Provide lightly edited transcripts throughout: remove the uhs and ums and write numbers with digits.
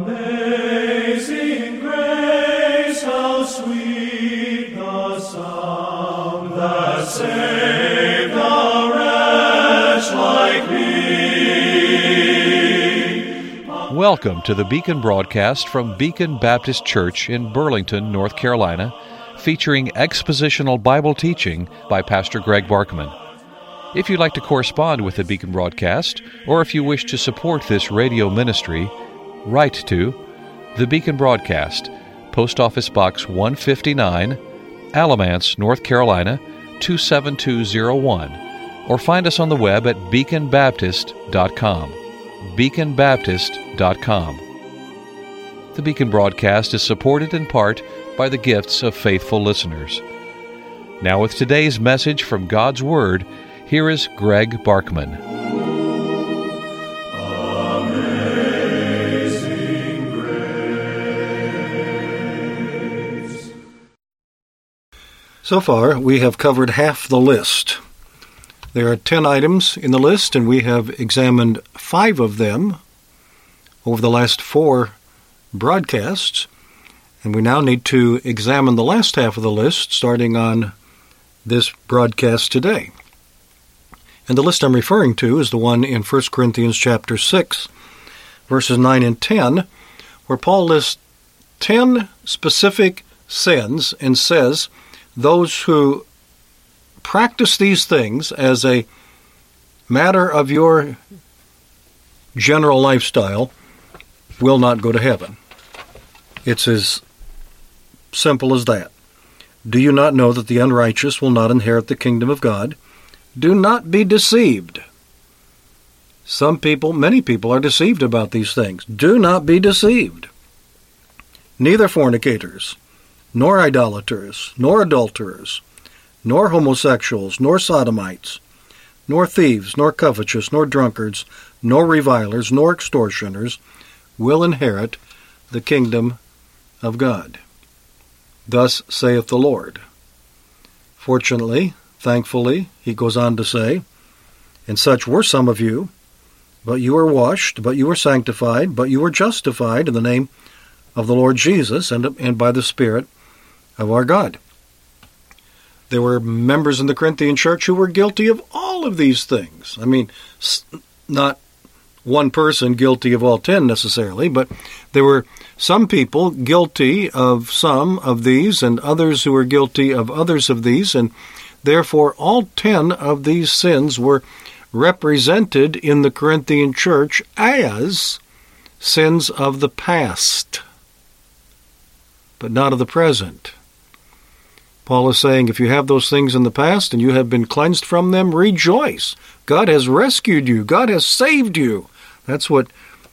Amazing grace, how sweet the sound that saved a wretch like me. Welcome to the Beacon broadcast from Beacon Baptist Church in Burlington, North Carolina, featuring expositional Bible teaching by Pastor Greg Barkman. If you'd like to correspond with the Beacon broadcast, or if you wish to support this radio ministry, write to the Beacon Broadcast, Post Office Box 159, Alamance, North Carolina 27201, or find us on the web at beaconbaptist.com. beaconbaptist.com. The Beacon broadcast is supported in part by the gifts of faithful listeners. Now with today's message from God's Word, here is Greg Barkman. Amazing grace. So far, we have covered half the list. There are 10 items in the list, and we have examined 5 of them over the last 4 broadcasts. And we now need to examine the last half of the list, starting on this broadcast today. And the list I'm referring to is the one in 1 Corinthians chapter 6, verses 9 and 10, where Paul lists 10 specific sins and says those who practice these things as a matter of your general lifestyle will not go to heaven. It's as simple as that. Do you not know that the unrighteous will not inherit the kingdom of God? Do not be deceived. Many people are deceived about these things. Do not be deceived. Neither fornicators, nor idolaters, nor adulterers, nor homosexuals, nor sodomites, nor thieves, nor covetous, nor drunkards, nor revilers, nor extortioners will inherit the kingdom of God. Thus saith the Lord. Fortunately, thankfully, he goes on to say, and such were some of you, but you were washed, but you were sanctified, but you were justified in the name of the Lord Jesus and by the Spirit of our God. There were members in the Corinthian church who were guilty of all of these things. I mean, not one person guilty of all 10 necessarily, but there were some people guilty of some of these and others who were guilty of others of these, and therefore all 10 of these sins were represented in the Corinthian church as sins of the past, but not of the present. Paul is saying, if you have those things in the past and you have been cleansed from them, rejoice. God has rescued you. God has saved you. That's what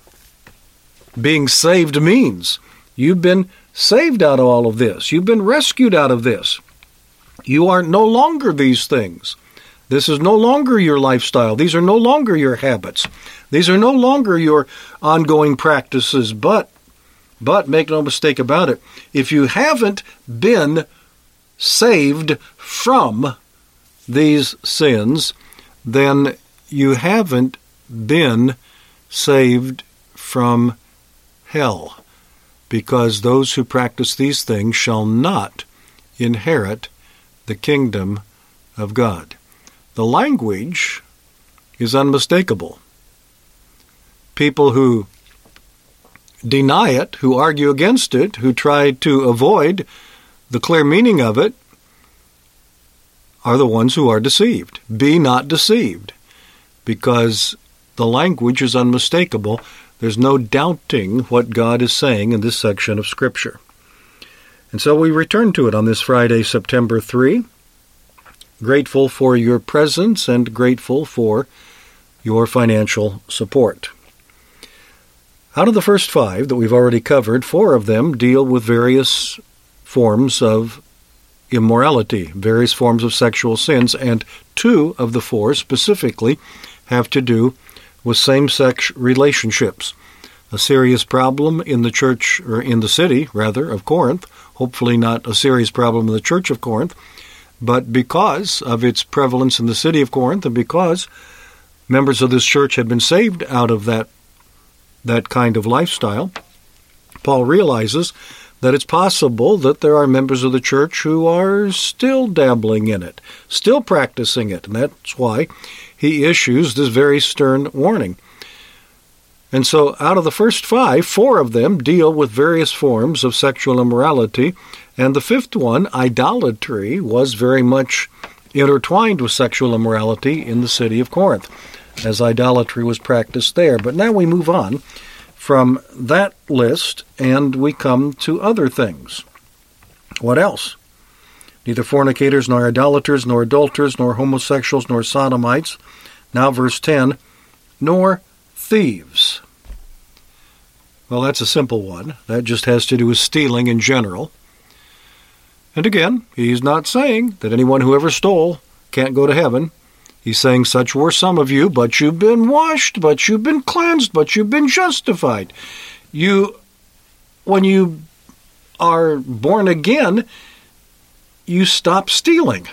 being saved means. You've been saved out of all of this. You've been rescued out of this. You are no longer these things. This is no longer your lifestyle. These are no longer your habits. These are no longer your ongoing practices. But make no mistake about it, if you haven't been saved from these sins, then you haven't been saved from hell, because those who practice these things shall not inherit the kingdom of God. The language is unmistakable. People who deny it, who argue against it, who try to avoid the clear meaning of it, are the ones who are deceived. Be not deceived, because the language is unmistakable. There's no doubting what God is saying in this section of Scripture. And so we return to it on this Friday, September 3, grateful for your presence and grateful for your financial support. Out of the first 5 that we've already covered, 4 of them deal with various forms of immorality, various forms of sexual sins, and 2 of the 4 specifically have to do with same-sex relationships, a serious problem in the church, or in the city, rather, of Corinth, hopefully not a serious problem in the church of Corinth, but because of its prevalence in the city of Corinth and because members of this church had been saved out of that kind of lifestyle, Paul realizes that it's possible that there are members of the church who are still dabbling in it, still practicing it, and that's why he issues this very stern warning. And so out of the first 5, 4 of them deal with various forms of sexual immorality, and the 5th one, idolatry, was very much intertwined with sexual immorality in the city of Corinth, as idolatry was practiced there. But now we move on from that list, and we come to other things. What else? Neither fornicators, nor idolaters, nor adulterers, nor homosexuals, nor sodomites. Now verse 10, nor thieves. Well, that's a simple one. That just has to do with stealing in general. And again, he's not saying that anyone who ever stole can't go to heaven. He's saying such were some of you, but you've been washed, but you've been cleansed, but you've been justified. When you are born again, you stop stealing.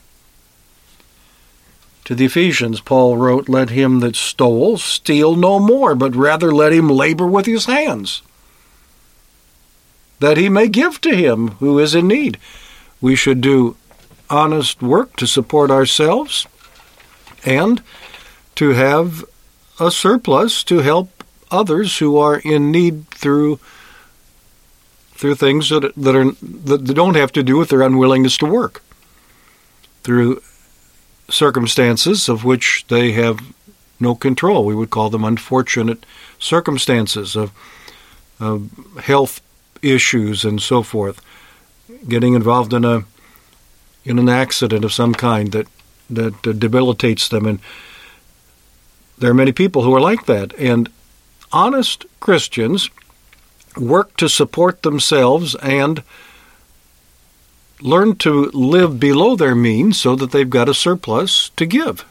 To the Ephesians, Paul wrote, "Let him that stole steal no more, but rather let him labor with his hands, that he may give to him who is in need." We should do honest work to support ourselves and to have a surplus to help others who are in need through things that don't have to do with their unwillingness to work, through circumstances of which they have no control. We would call them unfortunate circumstances of health issues and so forth, getting involved in an accident of some kind that debilitates them. And there are many people who are like that. And honest Christians work to support themselves and learn to live below their means so that they've got a surplus to give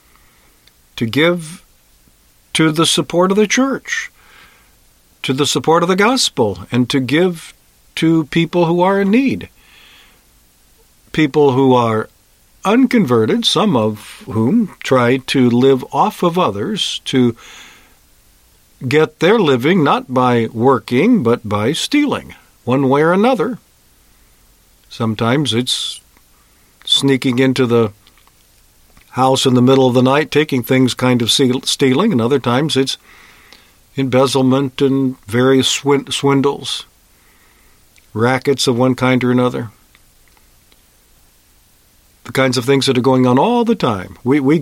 to the support of the church, to the support of the gospel, and to give to people who are in need. People who are unconverted, some of whom try to live off of others, to get their living not by working, but by stealing, one way or another. Sometimes it's sneaking into the house in the middle of the night, taking things kind of stealing, and other times it's embezzlement and various swindles, rackets of one kind or another. The kinds of things that are going on all the time. I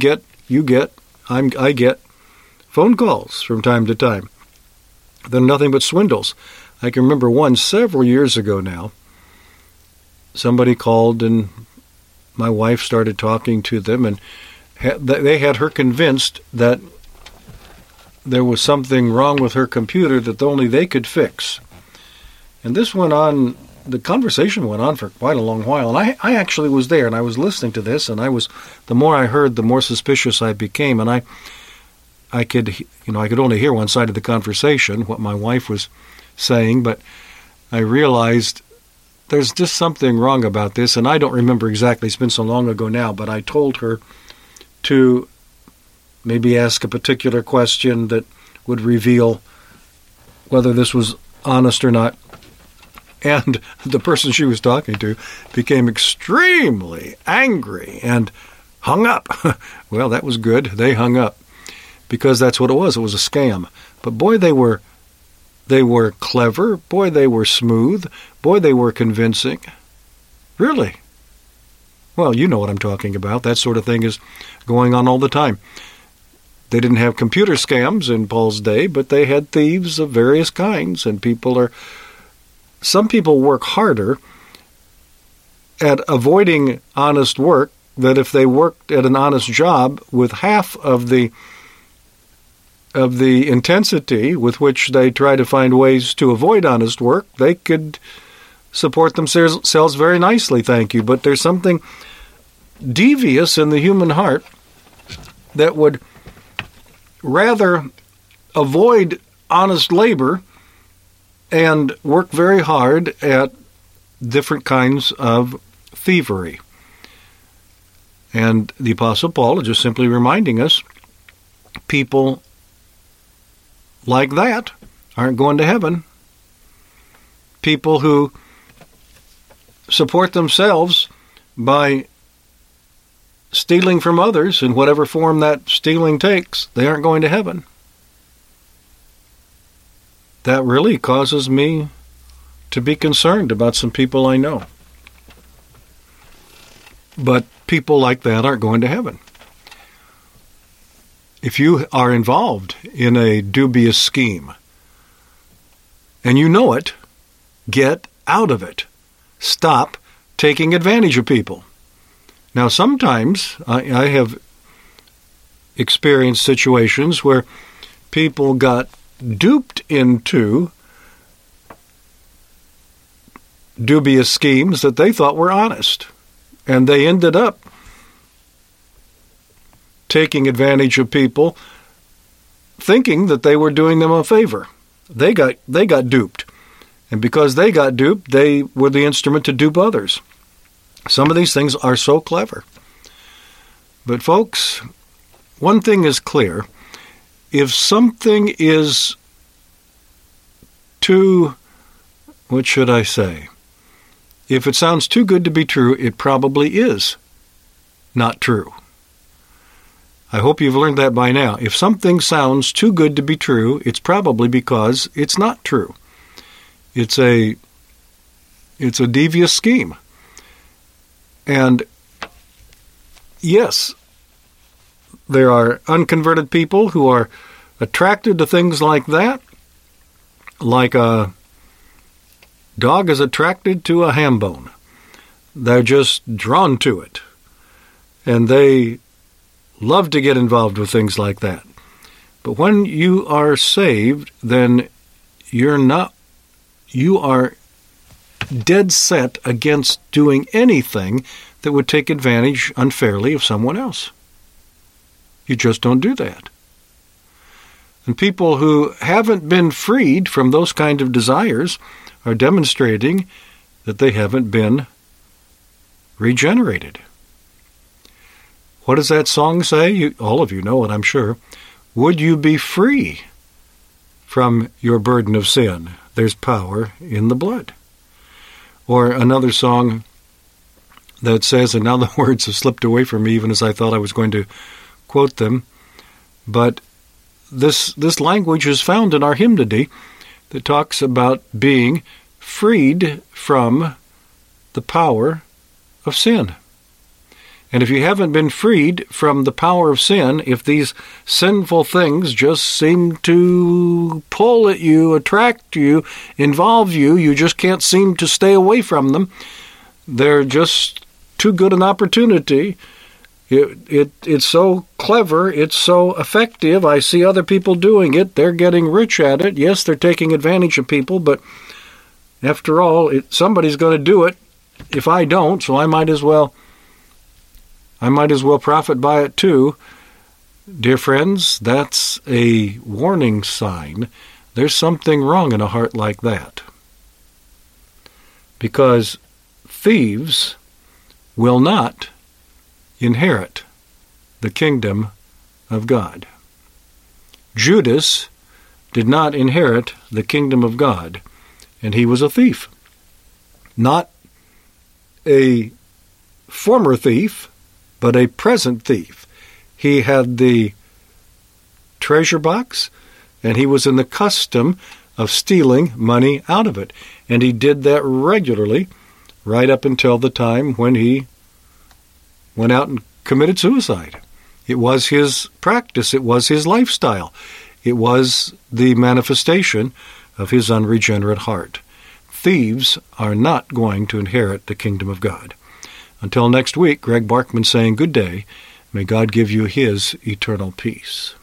get phone calls from time to time. They're nothing but swindles. I can remember one several years ago now. Somebody called and my wife started talking to them, and they had her convinced that there was something wrong with her computer that only they could fix. And this went on, the conversation went on for quite a long while. And I actually was there, and I was listening to this, and the more I heard, the more suspicious I became. And I could only hear one side of the conversation, what my wife was saying, but I realized there's just something wrong about this, and I don't remember exactly, it's been so long ago now, but I told her to maybe ask a particular question that would reveal whether this was honest or not. And the person she was talking to became extremely angry and hung up. Well, that was good. They hung up because that's what it was. It was a scam. But boy, they were clever. Boy, they were smooth. Boy, they were convincing. Really? Well, you know what I'm talking about. That sort of thing is going on all the time. They didn't have computer scams in Paul's day, but they had thieves of various kinds, and some people work harder at avoiding honest work than if they worked at an honest job with half of the intensity with which they try to find ways to avoid honest work. They could support themselves very nicely, thank you. But there's something devious in the human heart that would rather avoid honest labor and work very hard at different kinds of thievery. And the Apostle Paul is just simply reminding us, people like that aren't going to heaven. people who support themselves by stealing from others in whatever form that stealing takes, they aren't going to heaven. That really causes me to be concerned about some people I know. But people like that aren't going to heaven. If you are involved in a dubious scheme, and you know it, get out of it. Stop taking advantage of people. Now, sometimes I have experienced situations where people got duped into dubious schemes that they thought were honest, and they ended up taking advantage of people thinking that they were doing them a favor. They got duped. And because they got duped, they were the instrument to dupe others. Some of these things are so clever. But folks, one thing is clear. If something is too, what should I say? If it sounds too good to be true, it probably is not true. I hope you've learned that by now. If something sounds too good to be true, it's probably because it's not true. It's a devious scheme. And yes, there are unconverted people who are attracted to things like that, like a dog is attracted to a ham bone. They're just drawn to it. And they love to get involved with things like that. But when you are saved, then you are dead set against doing anything that would take advantage unfairly of someone else. You just don't do that. And people who haven't been freed from those kind of desires are demonstrating that they haven't been regenerated. What does that song say? All of you know it, I'm sure. Would you be free from your burden of sin? There's power in the blood. Or another song that says, and now the words have slipped away from me even as I thought I was going to quote them, but this language is found in our hymnody that talks about being freed from the power of sin. And if you haven't been freed from the power of sin, if these sinful things just seem to pull at you, attract you, involve you, you just can't seem to stay away from them, they're just too good an opportunity. It's so clever, it's so effective. I see other people doing it. They're getting rich at it. Yes, they're taking advantage of people, but after all, somebody's going to do it if I don't, so I might as well profit by it too. Dear friends, that's a warning sign. There's something wrong in a heart like that. Because thieves will not inherit the kingdom of God. Judas did not inherit the kingdom of God, and he was a thief. Not a former thief, but a present thief. He had the treasure box, and he was in the custom of stealing money out of it. And he did that regularly, right up until the time when he went out and committed suicide. It was his practice. It was his lifestyle. It was the manifestation of his unregenerate heart. Thieves are not going to inherit the kingdom of God. Until next week, Greg Barkman saying good day. May God give you his eternal peace.